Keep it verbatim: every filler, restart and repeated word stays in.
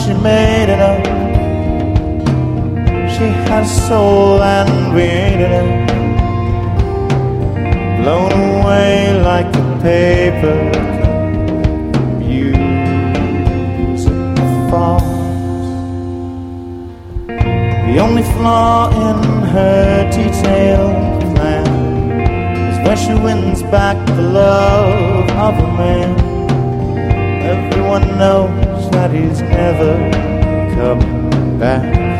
she made it up. She had a soul and we ate it up. Blown away like a paper music falls. The only flaw in her detailed plan is where she wins back the love of a man. Everyone knows that he's never coming back.